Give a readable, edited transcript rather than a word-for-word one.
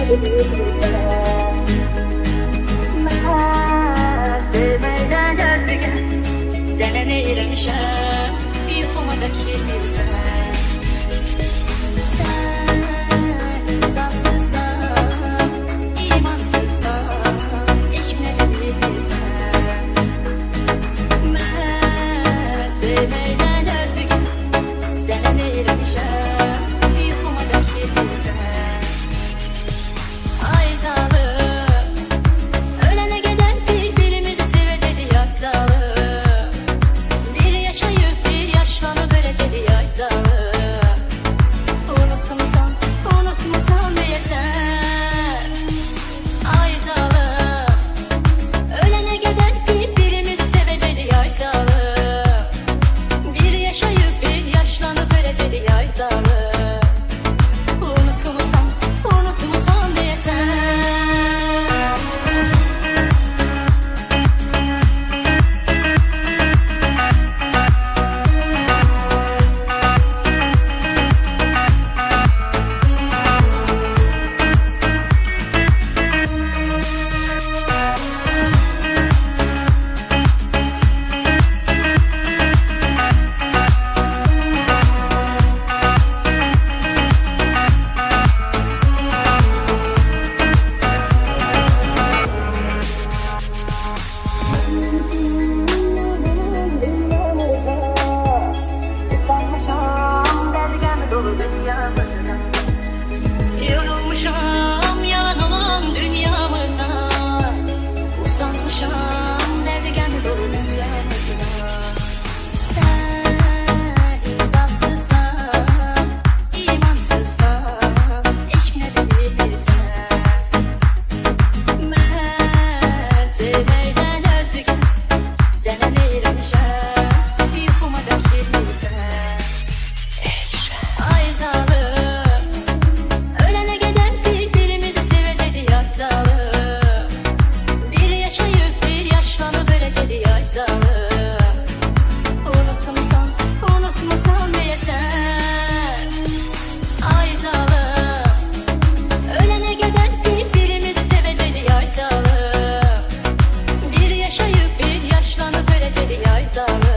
Sevmeyden özgün sene neylemişem yuxuma da girmirsən. Sen safsızsan, imansızsan, eşq nə də bilmirsən. Mən sevmeyden özgün sene neylemişem yuxuma da girmirsən. Ay zalım, ölene kadar birbirimizi seveceğiz ay zalım. Bir yaşayıp bir yaşlanıp öleceğiz ay zalım. Unutmasan diyesen. Ay zalım, ölene kadar birbirimizi seveceğiz ay zalım. Bir yaşayıp bir yaşlanıp öleceğiz ay zalım. Unutmasan diyesen. Yorulmuşam yalan olan dünyamıza, usanmışam derdi dolu dünyamıza. Sen insafsızsan, imansızsan, eşq nə də bilmirsən. Mən sevməkdən özgün sənə neyləmişəm, yuxuma da girmirsən. Ay zalım, ölene kadar birbirimizi seveceğiz ay zalım. Bir yaşayıp bir yaşlanıp öleceğiz ay zalım. Unutmasan diyesen. Ay zalım, ölene kadar birbirimizi seveceğiz ay zalım. Bir yaşayıp bir yaşlanıp öleceğiz ay zalım.